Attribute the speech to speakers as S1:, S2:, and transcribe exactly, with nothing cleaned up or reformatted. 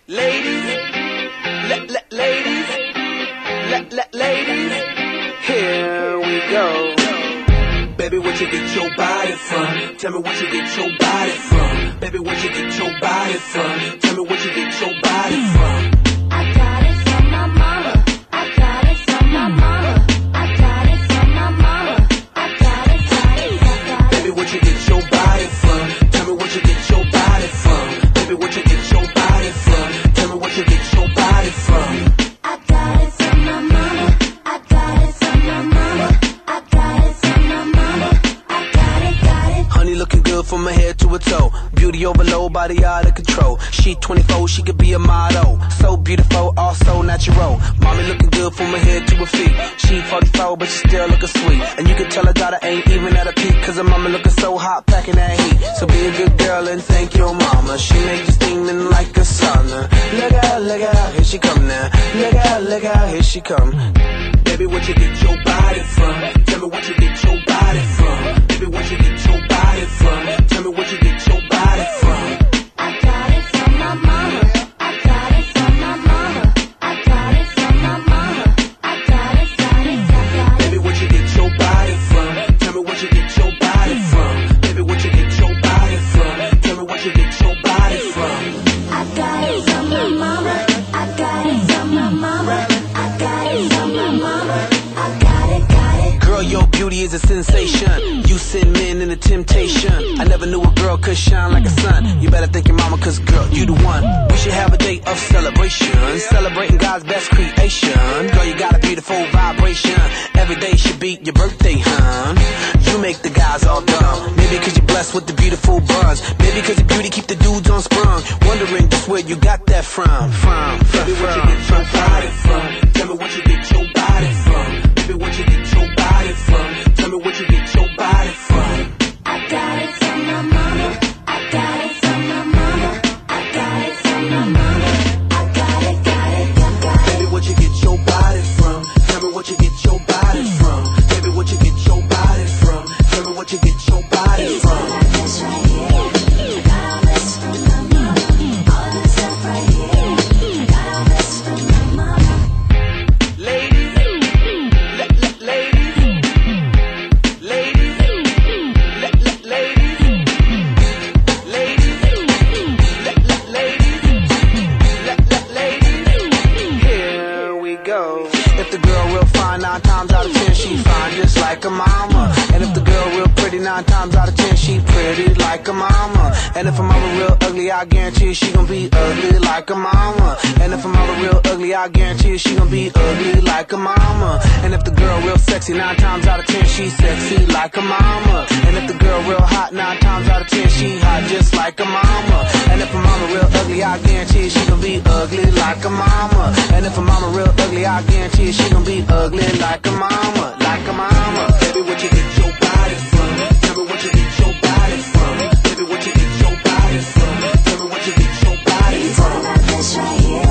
S1: Ladies, let, let, ladies, let, let, ladies, here we go. Baby, where'd you get your body from? Tell me where'd you get your body from? Baby, where'd you get your body from? Tell me where'd you get your body from?
S2: I got it from my mama. I got it from my mama. I got it from my mama. I got it, got it, got it.
S1: Baby, where'd you get your body from? Tell me where'd you get your body from? Baby, where'd you get your body from? Tell me where'd you get your body from?
S2: I got it from my mama. I got it from my mama. I got it from my mama. I got it, got it.
S1: Honey looking good from her head to her toe. Beauty overload, body out of control. She twenty-four, she could be a model. So beautiful, also natural. Mommy looking good from her head to her feet. She forty-four, but she still looking sweet. And you can tell her daughter ain't even at a peak, cause her mama looking so hot, packing that heat. So be a good girl and thank your mama. She made you steaming like a sauna. Look out, look out, here she come now. Look out, look out, here she come. Baby, where'd you get your body from? Tell me where'd you get your body from? Baby, where'd you get your body from? Tell me where'd you get your body from?
S2: I got it from my mama. I got it from my mama. I got it from my mama. I got it, got it, got it.
S1: Baby, where'd you get your body from? Tell me where'd you get your body from? Baby, where'd you get your body from? Tell me where'd you get your body from?
S2: I got it from my mama. I got it from my mama. I got it from my mama. I got it, got it.
S1: Girl, your beauty is a sensation. You send men into temptation. I never knew a girl could shine like a sun. You better thank your mama, cause girl, you the one. We should have a day of celebration, celebrating God's best creation. Girl, you got a beautiful vibration. Every day should be your birthday, hun. You make the guys all dumb. Maybe cause you're blessed with the beautiful buns. Maybe cause your beauty keep the dudes on sprung. Wondering just where you got that from. From, from, Baby, where'd you get your body from? Tell me where'd you get your body from? Baby, where'd you get your body from? Tell me where'd you get your body from?
S2: I got it from my mama. I got it from my mama. I got it from my mama. I got it, got it, got it.
S1: Baby, where'd you get your body from? Tell me where'd you get your body from? Baby, where'd you get your body from? Tell me where'd you get your body from?
S2: All of this right here. I got all this from my mama. All of this stuff right here. I got all this from my mama.
S1: Ladies, let, let, ladies, ladies, let, let, ladies, ladies, let, let, ladies, let, let, ladies, here we go. If the girl real fine, nine times out of ten she fine just like a mama. And if the girl real pretty, nine times out of ten she pretty like a mama. And if her mama real ugly, I guarantee she gon' be ugly like a mama. And if her mama real ugly, I guarantee she gon' be ugly like a mama. And if the girl real sexy, nine times out of ten she sexy like a mama. And if the girl real hot, nine times out of ten she hot just like a mama. And if her mama real ugly, I guarantee she gon' be ugly like a mama. And if her mama real ugly, I guarantee she gon' be ugly like a mama, like a mama. Baby, where'd you get your body from? Tell me where'd you get your body from? Baby, where'd you get your body from? Tell me where'd you get your body
S2: It's
S1: from?
S2: all of this right here.